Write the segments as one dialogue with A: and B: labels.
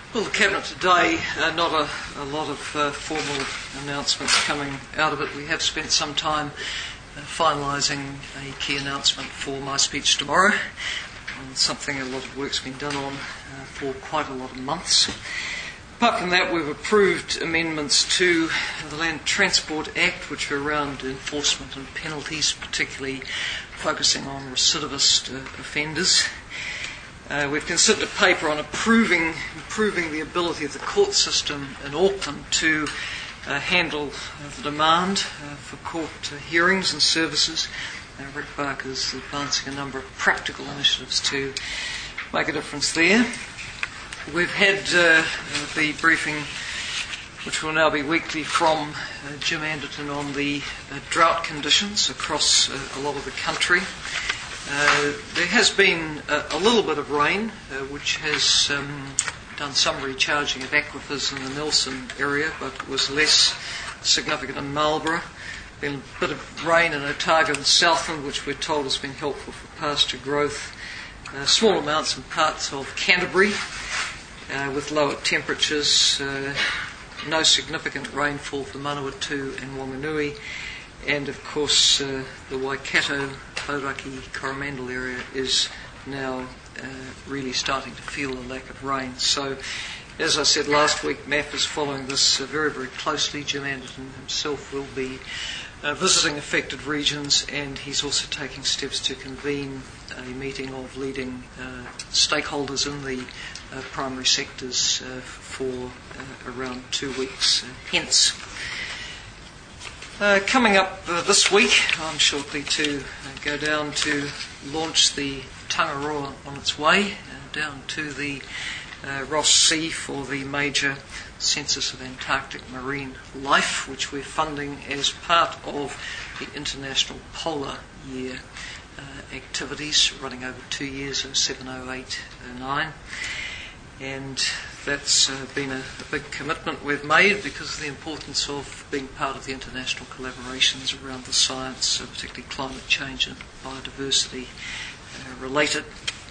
A: Well, the Cabinet today, not a lot of formal announcements coming out of it. We have spent some time finalising a key announcement for my speech tomorrow, something a lot of work's been done on for quite a lot of months. Apart from that, we've approved amendments to the Land Transport Act, which are around enforcement and penalties, particularly focusing on recidivist offenders. We've considered a paper on improving the ability of the court system in Auckland to handle the demand for court hearings and services. Rick Barker's advancing a number of practical initiatives to make a difference there. We've had the briefing, which will now be weekly, from Jim Anderton on the drought conditions across a lot of the country. There has been a little bit of rain, which has done some recharging of aquifers in the Nelson area, but it was less significant in Marlborough. Been a bit of rain in Otago and Southland, which we're told has been helpful for pasture growth. Small amounts in parts of Canterbury, with lower temperatures. No significant rainfall for Manawatu and Wanganui. And of course, the Waikato, Hauraki, Coromandel area is now really starting to feel the lack of rain. So, as I said last week, MAF is following this very, very closely. Jim Anderton himself will be visiting affected regions, and he's also taking steps to convene a meeting of leading stakeholders in the primary sectors for around 2 weeks hence. Coming up this week, I'm shortly to go down to launch the Tangaroa on its way down to the Ross Sea for the major census of Antarctic marine life, which we're funding as part of the International Polar Year activities running over 2 years, 07, 08, 09. And that's been a big commitment we've made because of the importance of being part of the international collaborations around the science, particularly climate change and biodiversity related.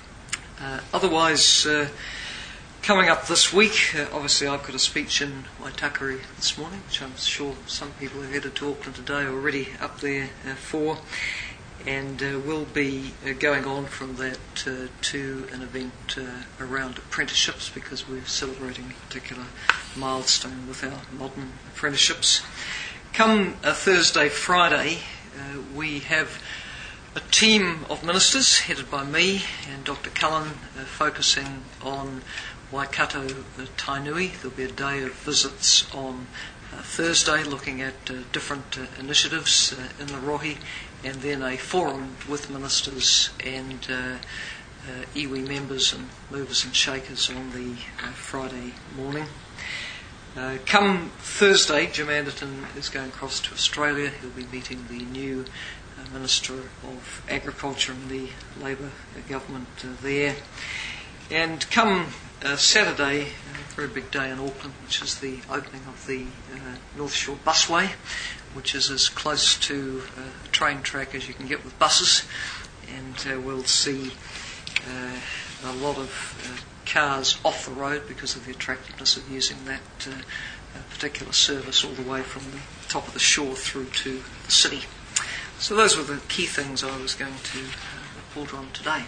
A: Otherwise, coming up this week, obviously I've got a speech in Waitakere this morning, which I'm sure some people who headed to Auckland today are already up there for. And we'll be going on from that to an event around apprenticeships, because we're celebrating a particular milestone with our modern apprenticeships. Come Thursday, Friday, we have a team of ministers headed by me and Dr. Cullen focusing on Waikato Tainui. There'll be a day of visits on Thursday looking at different initiatives in the Rohi, and then a forum with ministers and iwi members and movers and shakers on the Friday morning. Come Thursday, Jim Anderton is going across to Australia. He'll be meeting the new Minister of Agriculture in the Labour government there. And come Saturday, a very big day in Auckland, which is the opening of the North Shore Busway, which is as close to a train track as you can get with buses. And we'll see a lot of cars off the road because of the attractiveness of using that particular service all the way from the top of the shore through to the city. So those were the key things I was going to report on today.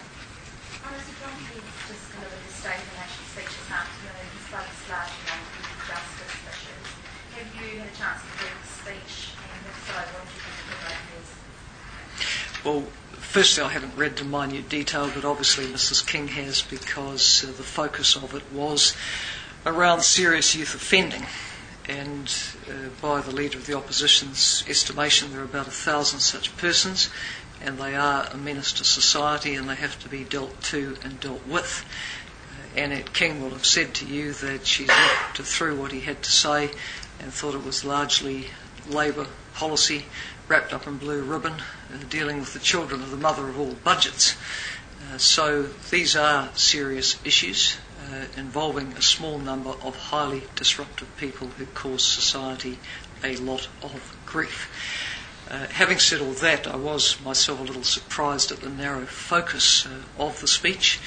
B: Just delivered the State of the Nation speech this afternoon. He's focused largely on justice issues. Have you had a chance to read the speech, and if so, what do you think the headline is?
A: Well, firstly, I haven't read the minute detail, but obviously Mrs. King has, because the focus of it was around serious youth offending. And by the Leader of the Opposition's estimation, there are about 1,000 such persons, and they are a menace to society, and they have to be dealt to and dealt with. Annette King will have said to you that she looked through what he had to say and thought it was largely Labour policy wrapped up in blue ribbon, dealing with the children of the mother of all budgets. So these are serious issues involving a small number of highly disruptive people who cause society a lot of grief. Having said all that, I was myself a little surprised at the narrow focus of the speech.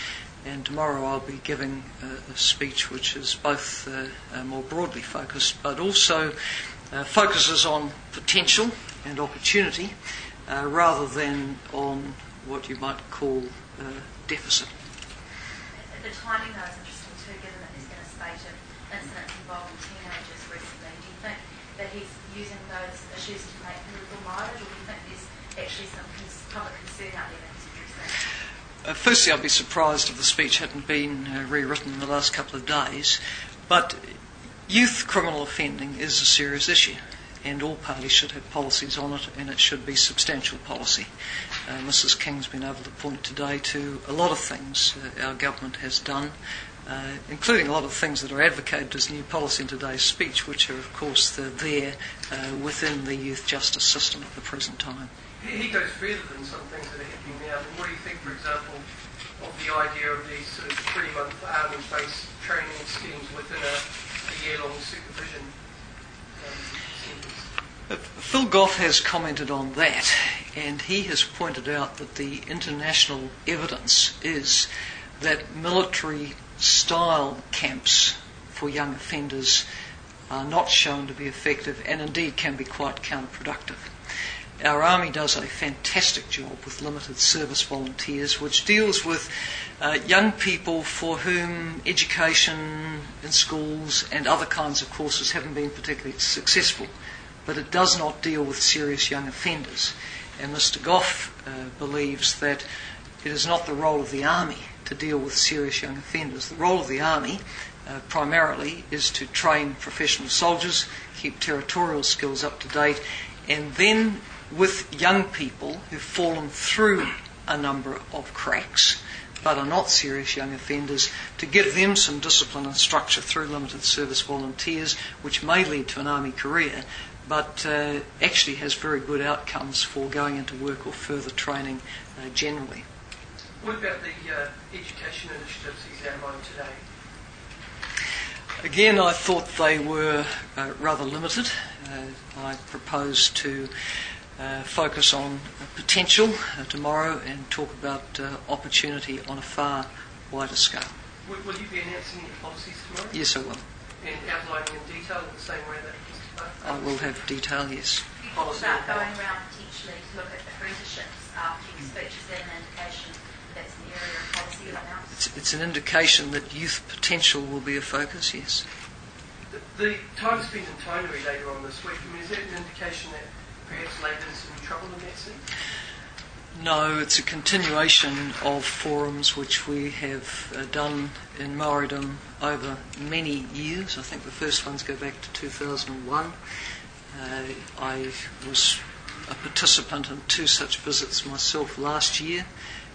A: And tomorrow I'll be giving a speech which is both more broadly focused, but also focuses on potential and opportunity rather than on what you might call deficit.
B: The timing, though, is interesting too, given that there's been a spate of incidents involving teenagers recently. Do you think that he's using those issues to make political mileage, or do you think there's actually some public concern out there that he's addressing?
A: Firstly, I'd be surprised if the speech hadn't been rewritten in the last couple of days, but youth criminal offending is a serious issue, and all parties should have policies on it, and it should be substantial policy. Mrs. King's been able to point today to a lot of things our government has done, including a lot of things that are advocated as new policy in today's speech, which are, of course, there within the youth justice system at the present time.
C: He goes further than some things that are happening now. What do you think, for example, of the idea of these sort of 3-month army-based training schemes within a year-long supervision centres?
A: Phil Goff has commented on that, and he has pointed out that the international evidence is that military-style camps for young offenders are not shown to be effective and indeed can be quite counterproductive. Our Army does a fantastic job with limited service volunteers, which deals with young people for whom education in schools and other kinds of courses haven't been particularly successful. But it does not deal with serious young offenders. And Mr. Goff believes that it is not the role of the Army to deal with serious young offenders. The role of the Army primarily is to train professional soldiers, keep territorial skills up to date, and then with young people who've fallen through a number of cracks but are not serious young offenders, to give them some discipline and structure through limited service volunteers, which may lead to an Army career, but actually has very good outcomes for going into work or further training generally.
C: What about the education initiatives he's outlined today?
A: Again, I thought they were rather limited. I propose to focus on potential tomorrow and talk about opportunity on a far wider scale.
C: Will you be announcing your policies tomorrow?
A: Yes, I will.
C: And outlining in detail in the same way that
A: I will have detail, yes.
B: You talked about going around potentially to look at apprenticeships after your speech. Is that an indication that that's an area of policy you'll announce?
A: It's an indication that youth potential will be a focus, yes.
C: The time spent in Tainui later on this week, is that an indication that perhaps Labour's in trouble in that sense?
A: No, it's a continuation of forums which we have done in Maoridom over many years. I think the first ones go back to 2001. I was a participant in 2 such visits myself last year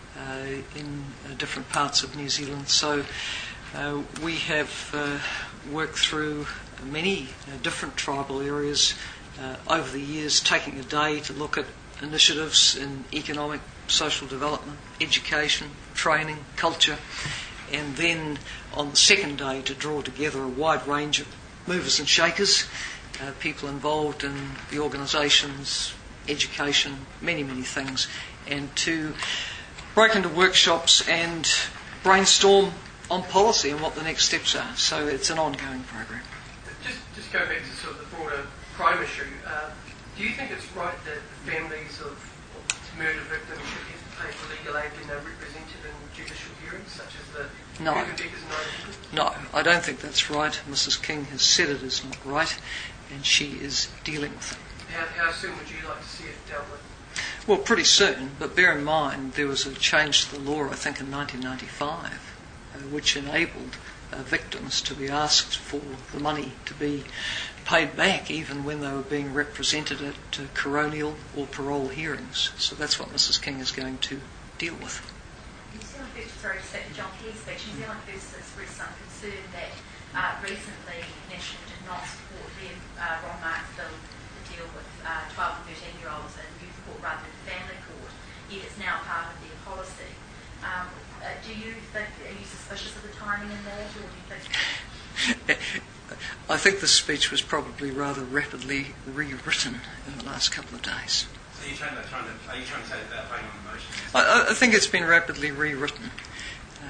A: in different parts of New Zealand. So we have worked through many different tribal areas over the years, taking a day to look at initiatives in economic, social development, education, training, culture, and then on the second day to draw together a wide range of movers and shakers, people involved in the organisations, education, many, many things, and to break into workshops and brainstorm on policy and what the next steps are. So it's an ongoing program.
C: Just go back to sort of the broader crime issue. Do you think it's right that families of murder victims should have to pay for legal aid when they're represented in judicial hearings, such as the
A: No.
C: Hoogenbeckers and
A: No, I don't think that's right. Mrs. King has said it is not right, and she is dealing with it.
C: How soon would you like to see it dealt with?
A: Well, pretty soon, but bear in mind there was a change to the law, I think, in 1995, which enabled victims to be asked for the money to be paid back even when they were being represented at coronial or parole hearings. So that's what Mrs. King is going to deal with.
B: New Zealand First, sorry, to say to John Key's speech, New Zealand First has expressed some concern that recently National did not support their Ron Marks bill to deal with 12 and 13-year-olds in youth court rather than family court, yet it's now part of their policy. Do you think, are you suspicious of the timing in that, or do you think...
A: I think the speech was probably rather rapidly rewritten in the last couple of days.
D: So are you trying to say that they're playing on emotions?
A: I think it's been rapidly rewritten.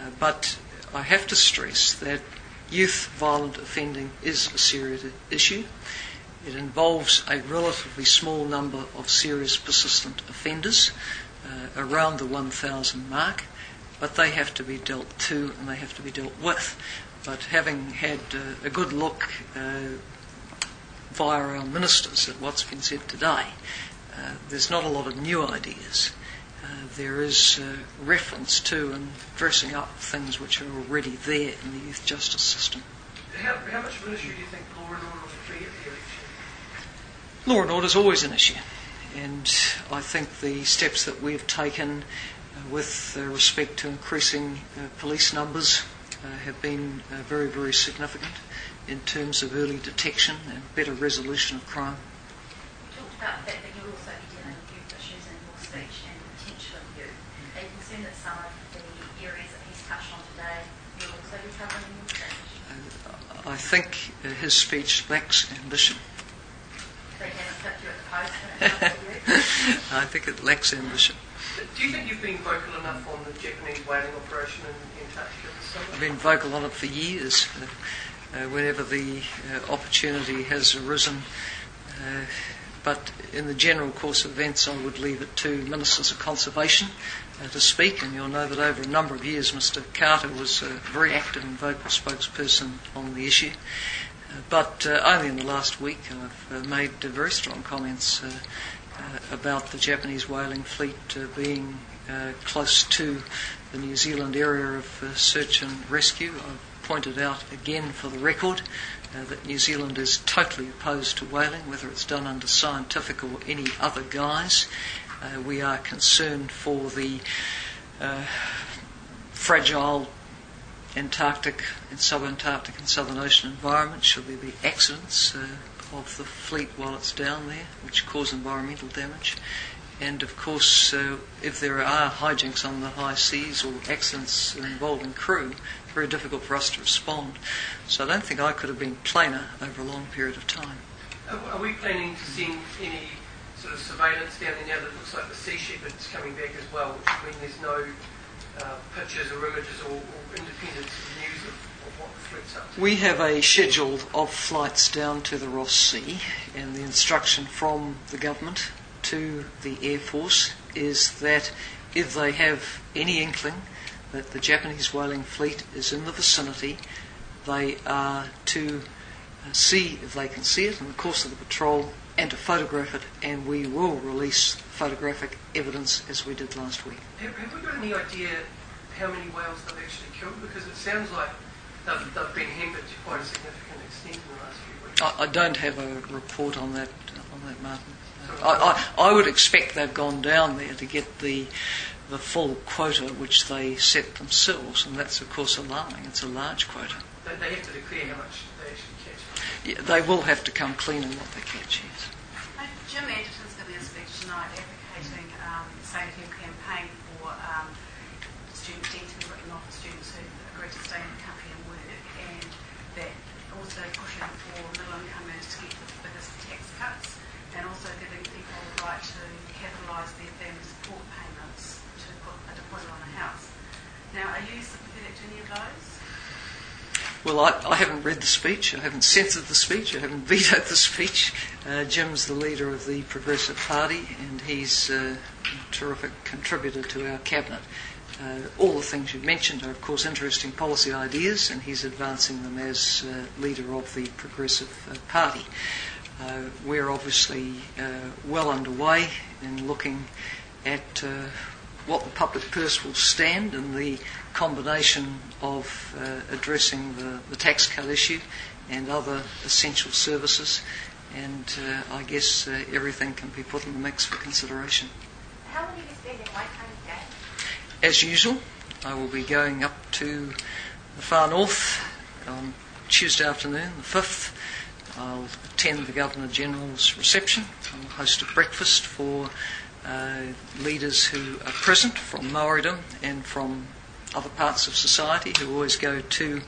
A: But I have to stress that youth violent offending is a serious issue. It involves a relatively small number of serious persistent offenders, around the 1,000 mark, but they have to be dealt to and they have to be dealt with. But having had a good look via our ministers at what's been said today, there's not a lot of new ideas. There is reference to and dressing up things which are already there in the youth justice system.
C: How much of an issue do you think law and order will be at the election?
A: Law and order is always an issue, and I think the steps that we've taken with respect to increasing police numbers have been very, very significant in terms of early detection and better resolution of crime.
B: You talked about the fact that you'll also be dealing with youth issues in your speech and the potential of youth. Are you concerned that some of the areas that he's touched on today you'll also be covering in your speech?
A: I think his speech lacks ambition.
B: They haven't put you at the post when it comes to youth?
A: I think it lacks ambition.
C: Do you think you've been vocal enough on the Japanese whaling operation in Antarctica this summer?
A: I've been vocal on it for years. Whenever the opportunity has arisen. But in the general course of events, I would leave it to Ministers of Conservation to speak, and you'll know that over a number of years Mr Carter was a very active and vocal spokesperson on the issue. But only in the last week I've made very strong comments about the Japanese whaling fleet being close to the New Zealand area of search and rescue. I've pointed out again for the record that New Zealand is totally opposed to whaling, whether it's done under scientific or any other guise. We are concerned for the fragile Antarctic and subantarctic and Southern Ocean environment should there be accidents of the fleet while it's down there, which cause environmental damage. And of course, if there are hijinks on the high seas or accidents involving crew, it's very difficult for us to respond. So I don't think I could have been plainer over a long period of time.
C: Are we planning to send any sort of surveillance down there now that it looks like the Sea Shepherd's coming back as well, which means there's no pictures or images or independent news of what the fleet's up to?
A: We have a schedule of flights down to the Ross Sea, and the instruction from the government to the Air Force is that if they have any inkling that the Japanese whaling fleet is in the vicinity, they are to see if they can see it in the course of the patrol and to photograph it, and we will release photographic evidence as we did last week.
C: Have we got any idea how many whales they've actually killed? Because it sounds like they've been hampered to quite a significant extent in the last few weeks.
A: I don't have a report on that, Martin. I would expect they've gone down there to get the full quota which they set themselves, and that's of course alarming. It's a large quota.
C: They have to declare how much they actually catch.
A: Yeah, they will have to come clean in what they catch, yes.
D: Jim Anderton's giving a speech tonight advocating saying he'll campaign for student debt and written off students who agree to stay in the country and work, and that also pushing for middle income earners to get the biggest tax cuts, and also giving people the right to capitalise their family support payments to put a deposit on a house. Now, are you sympathetic to any of those?
A: Well, I haven't read the speech, I haven't censored the speech, I haven't vetoed the speech. Jim's the leader of the Progressive Party, and he's a terrific contributor to our cabinet. All the things you've mentioned are, of course, interesting policy ideas, and he's advancing them as leader of the Progressive Party. We're obviously well underway in looking at what the public purse will stand in the combination of addressing the tax cut issue and other essential services, and I guess everything can be put in the mix for consideration.
B: How will you be spending Waitangi Day?
A: As usual, I will be going up to the far north on Tuesday afternoon, the 5th. I'll attend the Governor-General's reception. I'll host a breakfast for leaders who are present from Maoridom and from other parts of society who always go to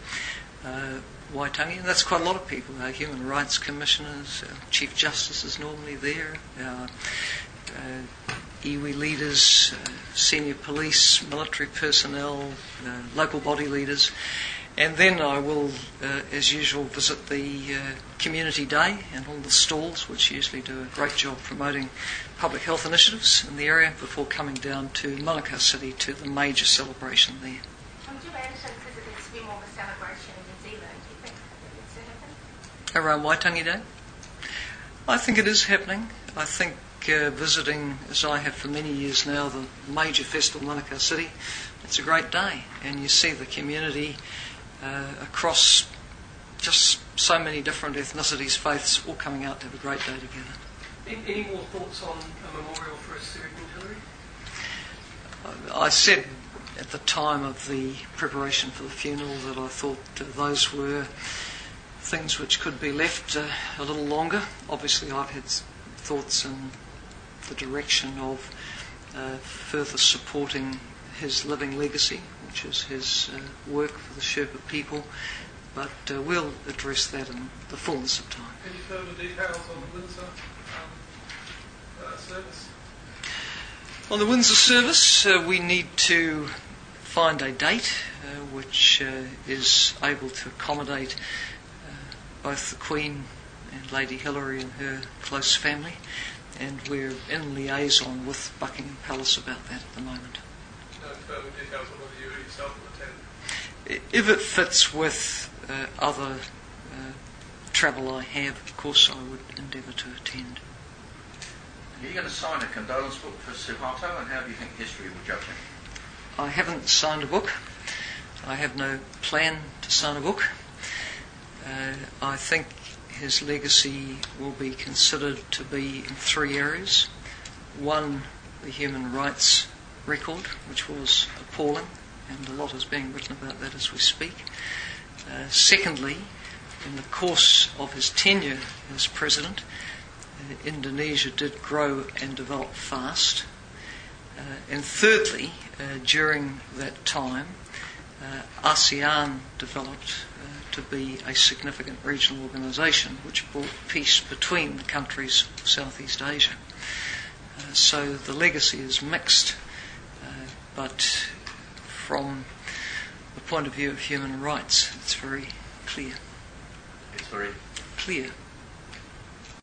A: Waitangi, and that's quite a lot of people. Our human rights commissioners, our Chief Justice is normally there, our iwi leaders, senior police, military personnel, local body leaders. And then I will, as usual, visit the community day and all the stalls, which usually do a great job promoting public health initiatives in the area, before coming down to Manukau City to the major celebration there.
B: Would Anderton says that there's to be more of a celebration in New Zealand. Do you think it's to happen?
A: Around Waitangi Day? I think it is happening. I think visiting, as I have for many years now, the major festival in Manukau City, it's a great day. And you see the community across just so many different ethnicities, faiths, all coming out to have a great day together.
C: Any more thoughts on a memorial for Sturgeon Hillary?
A: I said at the time of the preparation for the funeral that I thought those were things which could be left a little longer. Obviously I've had thoughts in the direction of further supporting his living legacy, which is his work for the Sherpa people, but we'll address that in the fullness of time.
E: Any further details on the Windsor service?
A: On the Windsor service, we need to find a date which is able to accommodate both the Queen and Lady Hillary and her close family, and we're in liaison with Buckingham Palace about that at the moment.
E: No further details on whether you yourself will attend?
A: If it fits with other travel I have, of course I would endeavour to attend.
F: Are you going to sign a condolence book for Suharto, and how do you think history will judge him?
A: I haven't signed a book. I have no plan to sign a book. I think his legacy will be considered to be in three areas. One, the human rights record, which was appalling, and a lot is being written about that as we speak. Secondly, in the course of his tenure as president, Indonesia did grow and develop fast. And thirdly, during that time, ASEAN developed to be a significant regional organisation which brought peace between the countries of Southeast Asia. So the legacy is mixed, but from the point of view of human rights, it's very clear.
F: It's very
A: clear.